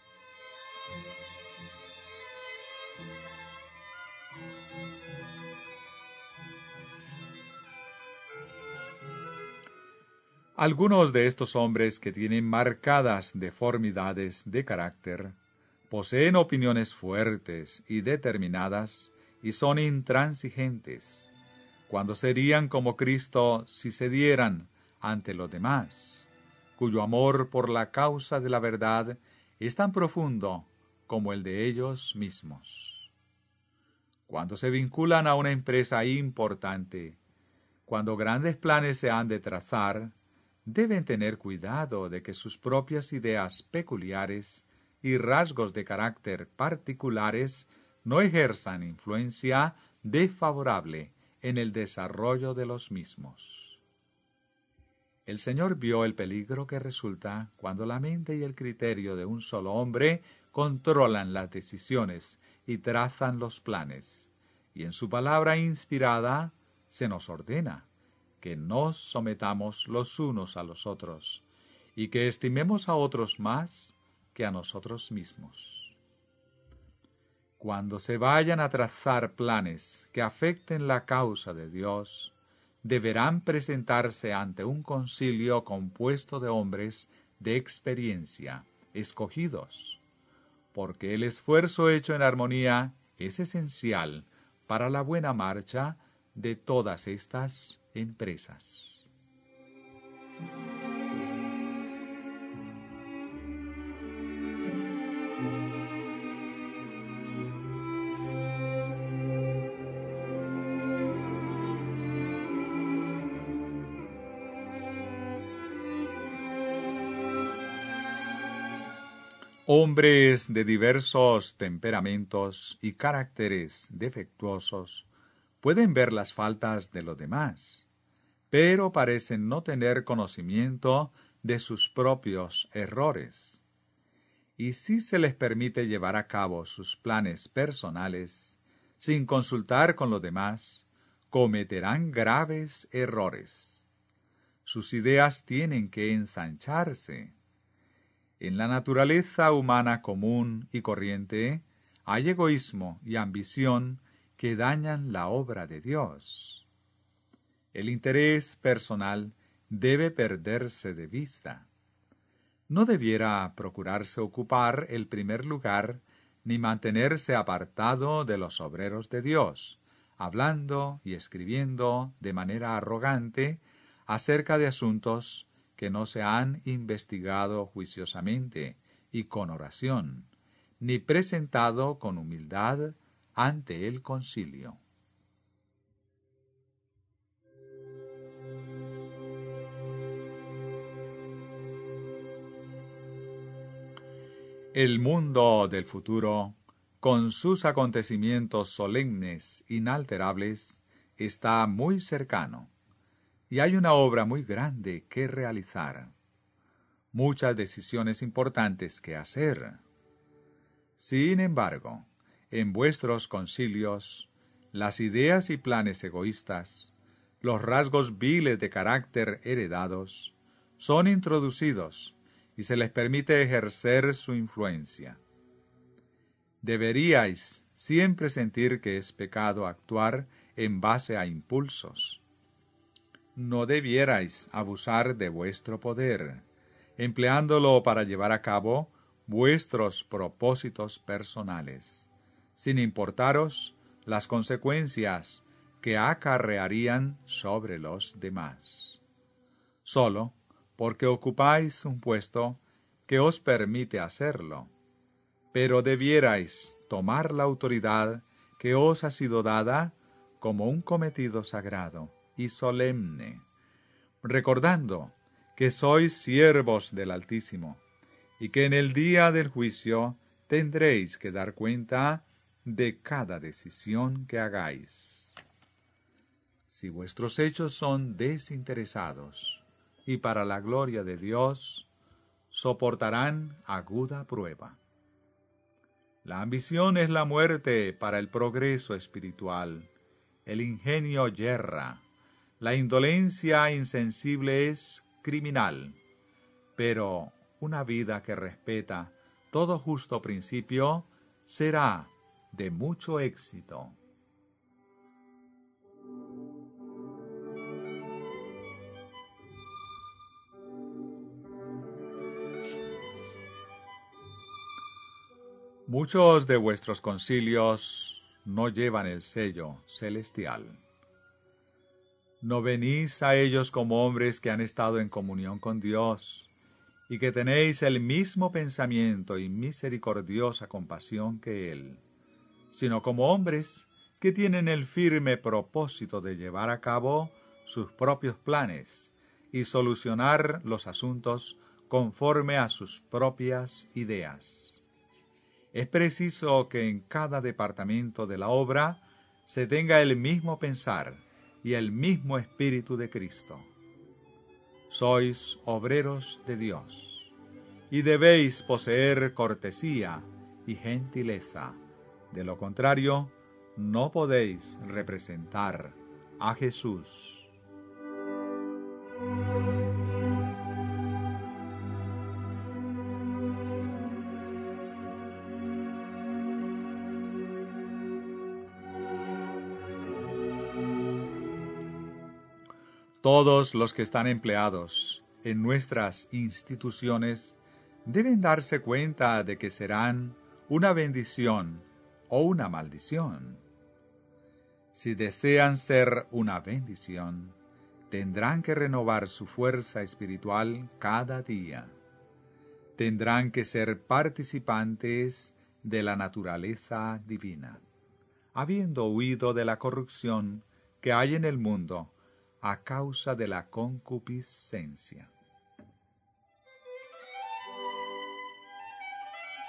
Speaker 1: Algunos de estos hombres que tienen marcadas deformidades de carácter poseen opiniones fuertes y determinadas y son intransigentes, cuando serían como Cristo si cedieran ante los demás, cuyo amor por la causa de la verdad es tan profundo como el de ellos mismos. Cuando se vinculan a una empresa importante, cuando grandes planes se han de trazar, deben tener cuidado de que sus propias ideas peculiares y rasgos de carácter particulares no ejerzan influencia desfavorable en el desarrollo de los mismos. El Señor vio el peligro que resulta cuando la mente y el criterio de un solo hombre controlan las decisiones y trazan los planes, y en su palabra inspirada se nos ordena que nos sometamos los unos a los otros, y que estimemos a otros más que a nosotros mismos. Cuando se vayan a trazar planes que afecten la causa de Dios, deberán presentarse ante un concilio compuesto de hombres de experiencia, escogidos, porque el esfuerzo hecho en armonía es esencial para la buena marcha de todas estas empresas. Hombres de diversos temperamentos y caracteres defectuosos pueden ver las faltas de los demás, pero parecen no tener conocimiento de sus propios errores. Y si se les permite llevar a cabo sus planes personales, sin consultar con los demás, cometerán graves errores. Sus ideas tienen que ensancharse. En la naturaleza humana común y corriente hay egoísmo y ambición que dañan la obra de Dios. El interés personal debe perderse de vista. No debiera procurarse ocupar el primer lugar ni mantenerse apartado de los obreros de Dios, hablando y escribiendo de manera arrogante acerca de asuntos que no se han investigado juiciosamente y con oración, ni presentado con humildad ante el concilio. El mundo del futuro, con sus acontecimientos solemnes, inalterables, está muy cercano, y hay una obra muy grande que realizar, muchas decisiones importantes que hacer. Sin embargo, en vuestros concilios, las ideas y planes egoístas, los rasgos viles de carácter heredados, son introducidos y se les permite ejercer su influencia. Deberíais siempre sentir que es pecado actuar en base a impulsos. No debierais abusar de vuestro poder, empleándolo para llevar a cabo vuestros propósitos personales, sin importaros las consecuencias que acarrearían sobre los demás. Solo porque ocupáis un puesto que os permite hacerlo, pero debierais tomar la autoridad que os ha sido dada como un cometido sagrado y solemne, recordando que sois siervos del Altísimo, y que en el día del juicio tendréis que dar cuenta de cada decisión que hagáis. Si vuestros hechos son desinteresados y para la gloria de Dios, soportarán aguda prueba. La ambición es la muerte para el progreso espiritual, el ingenio yerra, la indolencia insensible es criminal, pero una vida que respeta todo justo principio será de mucho éxito. Muchos de vuestros concilios no llevan el sello celestial. No venís a ellos como hombres que han estado en comunión con Dios y que tenéis el mismo pensamiento y misericordiosa compasión que Él, sino como hombres que tienen el firme propósito de llevar a cabo sus propios planes y solucionar los asuntos conforme a sus propias ideas. Es preciso que en cada departamento de la obra se tenga el mismo pensar y el mismo espíritu de Cristo. Sois obreros de Dios, y debéis poseer cortesía y gentileza. De lo contrario, no podéis representar a Jesús. Todos los que están empleados en nuestras instituciones deben darse cuenta de que serán una bendición o una maldición. Si desean ser una bendición, tendrán que renovar su fuerza espiritual cada día. Tendrán que ser participantes de la naturaleza divina, habiendo huido de la corrupción que hay en el mundo a causa de la concupiscencia.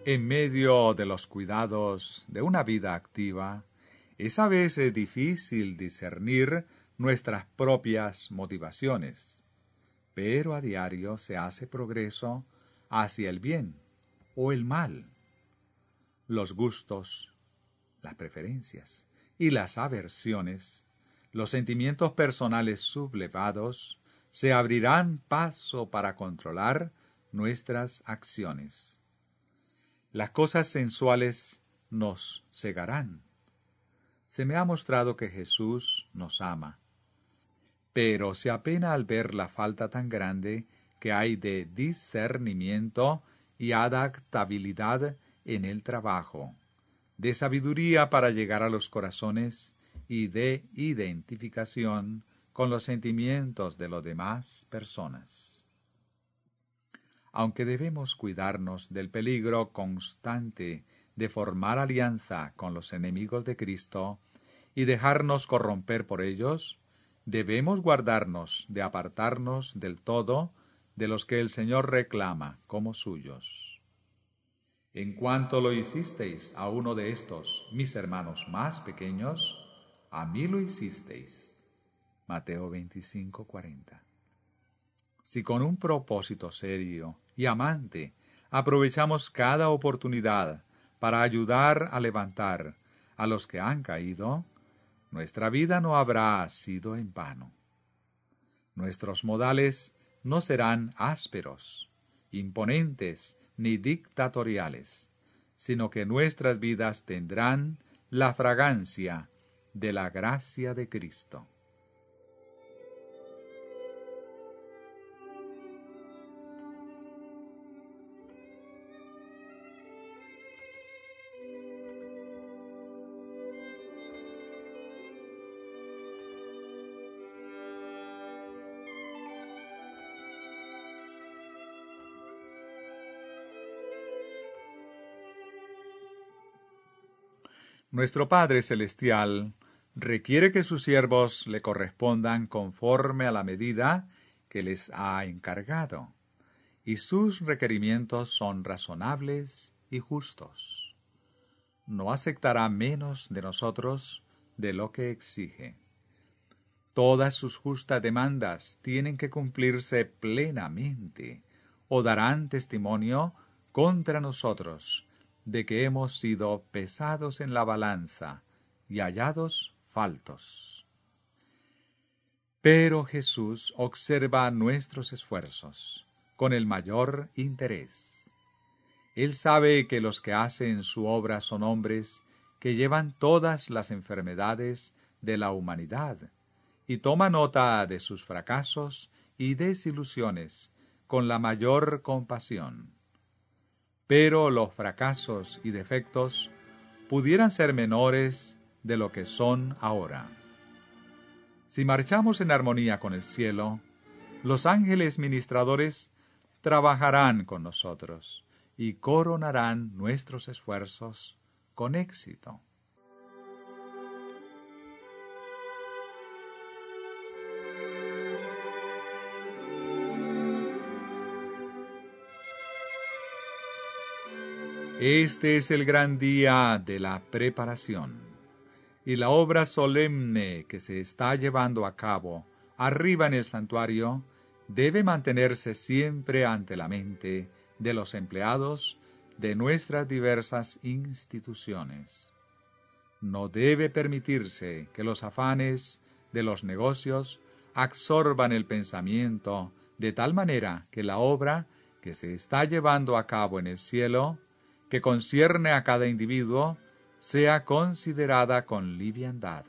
Speaker 1: En medio de los cuidados de una vida activa, es a veces difícil discernir nuestras propias motivaciones, pero a diario se hace progreso hacia el bien o el mal. Los gustos, las preferencias y las aversiones, los sentimientos personales sublevados, se abrirán paso para controlar nuestras acciones. Las cosas sensuales nos cegarán. Se me ha mostrado que Jesús nos ama, pero se apena al ver la falta tan grande que hay de discernimiento y adaptabilidad en el trabajo, de sabiduría para llegar a los corazones y de identificación con los sentimientos de las demás personas. Aunque debemos cuidarnos del peligro constante de formar alianza con los enemigos de Cristo y dejarnos corromper por ellos, debemos guardarnos de apartarnos del todo de los que el Señor reclama como suyos. En cuanto lo hicisteis a uno de estos, mis hermanos más pequeños, a mí lo hicisteis. Mateo 25:40. Si con un propósito serio y amante aprovechamos cada oportunidad para ayudar a levantar a los que han caído, nuestra vida no habrá sido en vano. Nuestros modales no serán ásperos, imponentes ni dictatoriales, sino que nuestras vidas tendrán la fragancia de la gracia de Cristo. Nuestro Padre Celestial requiere que sus siervos le correspondan conforme a la medida que les ha encargado, y sus requerimientos son razonables y justos. No aceptará menos de nosotros de lo que exige. Todas sus justas demandas tienen que cumplirse plenamente, o darán testimonio contra nosotros de que hemos sido pesados en la balanza y hallados faltos. Pero Jesús observa nuestros esfuerzos con el mayor interés. Él sabe que los que hacen su obra son hombres que llevan todas las enfermedades de la humanidad, y toma nota de sus fracasos y desilusiones con la mayor compasión. Pero los fracasos y defectos pudieran ser menores de lo que son ahora. Si marchamos en armonía con el cielo, los ángeles ministradores trabajarán con nosotros y coronarán nuestros esfuerzos con éxito. Este es el gran día de la preparación, y la obra solemne que se está llevando a cabo arriba en el santuario debe mantenerse siempre ante la mente de los empleados de nuestras diversas instituciones. No debe permitirse que los afanes de los negocios absorban el pensamiento de tal manera que la obra que se está llevando a cabo en el cielo, que concierne a cada individuo, sea considerada con liviandad.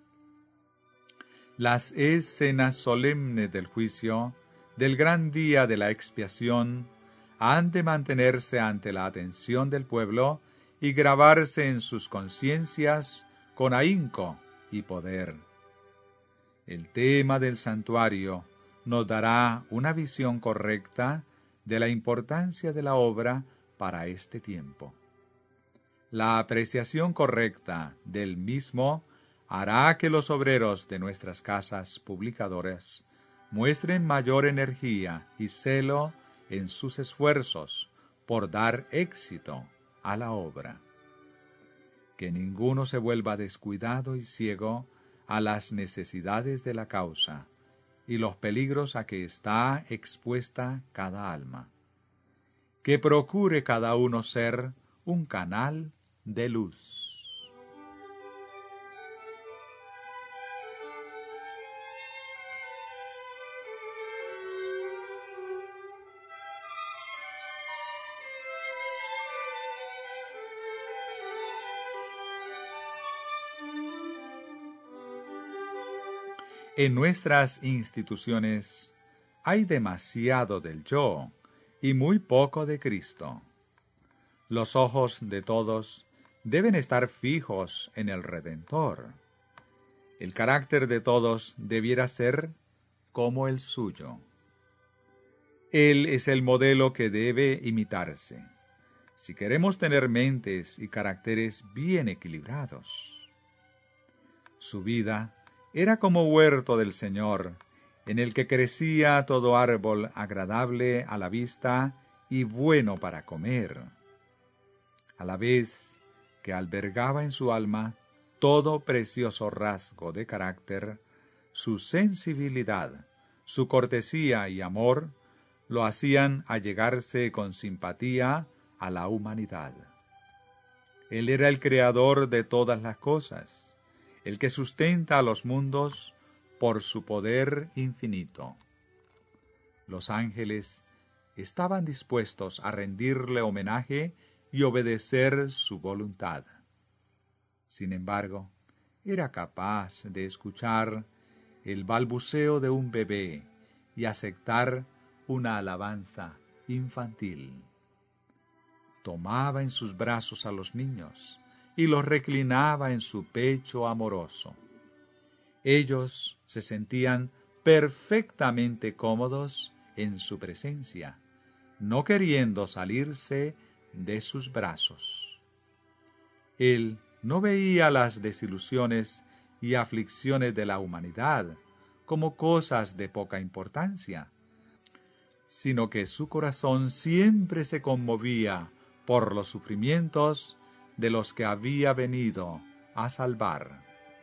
Speaker 1: Las escenas solemnes del juicio, del gran día de la expiación, han de mantenerse ante la atención del pueblo y grabarse en sus conciencias con ahínco y poder. El tema del santuario nos dará una visión correcta de la importancia de la obra para este tiempo. La apreciación correcta del mismo hará que los obreros de nuestras casas publicadoras muestren mayor energía y celo en sus esfuerzos por dar éxito a la obra. Que ninguno se vuelva descuidado y ciego a las necesidades de la causa y los peligros a que está expuesta cada alma. Que procure cada uno ser un canal de luz. En nuestras instituciones hay demasiado del yo y muy poco de Cristo. Los ojos de todos deben estar fijos en el Redentor. El carácter de todos debiera ser como el suyo. Él es el modelo que debe imitarse, si queremos tener mentes y caracteres bien equilibrados. Su vida era como huerto del Señor, en el que crecía todo árbol agradable a la vista y bueno para comer, a la vez que albergaba en su alma todo precioso rasgo de carácter. Su sensibilidad, su cortesía y amor lo hacían allegarse con simpatía a la humanidad. Él era el creador de todas las cosas, el que sustenta a los mundos por su poder infinito. Los ángeles estaban dispuestos a rendirle homenaje y obedecer su voluntad. Sin embargo, era capaz de escuchar el balbuceo de un bebé y aceptar una alabanza infantil. Tomaba en sus brazos a los niños y los reclinaba en su pecho amoroso. Ellos se sentían perfectamente cómodos en su presencia, no queriendo salirse de sus brazos. Él no veía las desilusiones y aflicciones de la humanidad como cosas de poca importancia, sino que su corazón siempre se conmovía por los sufrimientos de los que había venido a salvar.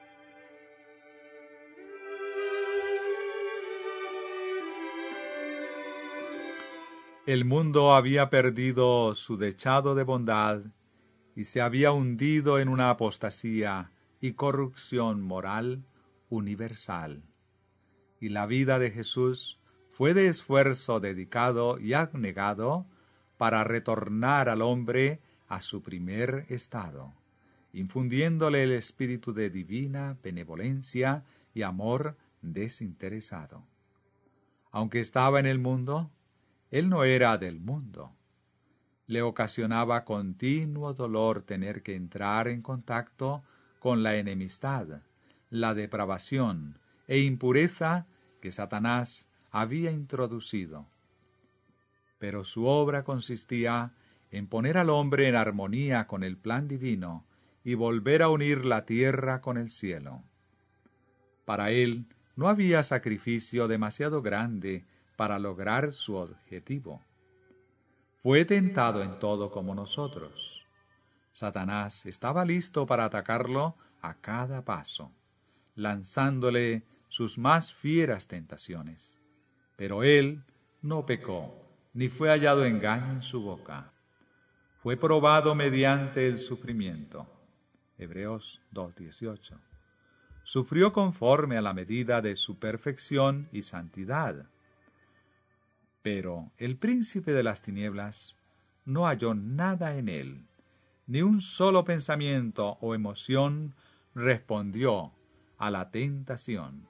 Speaker 1: El mundo había perdido su dechado de bondad y se había hundido en una apostasía y corrupción moral universal. Y la vida de Jesús fue de esfuerzo dedicado y abnegado para retornar al hombre a su primer estado, infundiéndole el espíritu de divina benevolencia y amor desinteresado. Aunque estaba en el mundo, él no era del mundo. Le ocasionaba continuo dolor tener que entrar en contacto con la enemistad, la depravación e impureza que Satanás había introducido. Pero su obra consistía en poner al hombre en armonía con el plan divino y volver a unir la tierra con el cielo. Para él no había sacrificio demasiado grande para lograr su objetivo. Fue tentado en todo como nosotros. Satanás estaba listo para atacarlo a cada paso, lanzándole sus más fieras tentaciones. Pero él no pecó, ni fue hallado engaño en su boca. Fue probado mediante el sufrimiento. Hebreos 2:18. Sufrió conforme a la medida de su perfección y santidad. Pero el príncipe de las tinieblas no halló nada en él, ni un solo pensamiento o emoción respondió a la tentación.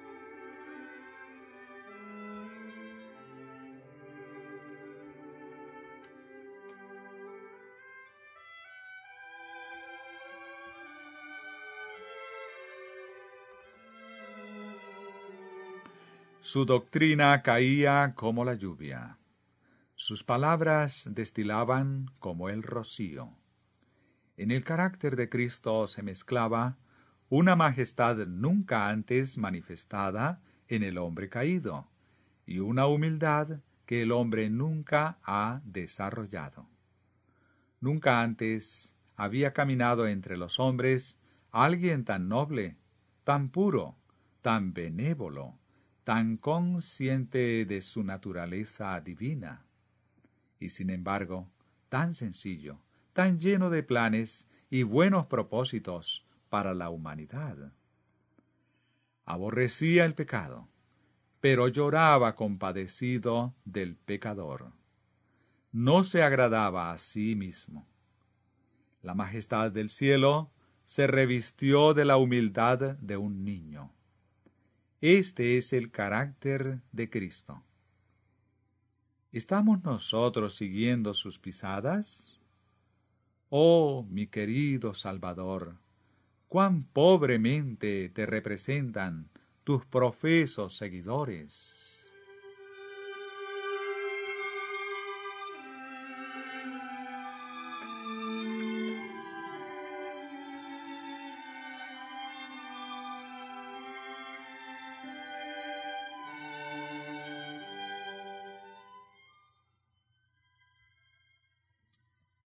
Speaker 1: Su doctrina caía como la lluvia. Sus palabras destilaban como el rocío. En el carácter de Cristo se mezclaba una majestad nunca antes manifestada en el hombre caído y una humildad que el hombre nunca ha desarrollado. Nunca antes había caminado entre los hombres alguien tan noble, tan puro, tan benévolo, tan consciente de su naturaleza divina, y sin embargo, tan sencillo, tan lleno de planes y buenos propósitos para la humanidad. Aborrecía el pecado, pero lloraba compadecido del pecador. No se agradaba a sí mismo. La majestad del cielo se revistió de la humildad de un niño. Este es el carácter de Cristo. ¿Estamos nosotros siguiendo sus pisadas? Oh, mi querido Salvador, cuán pobremente te representan tus profesos seguidores.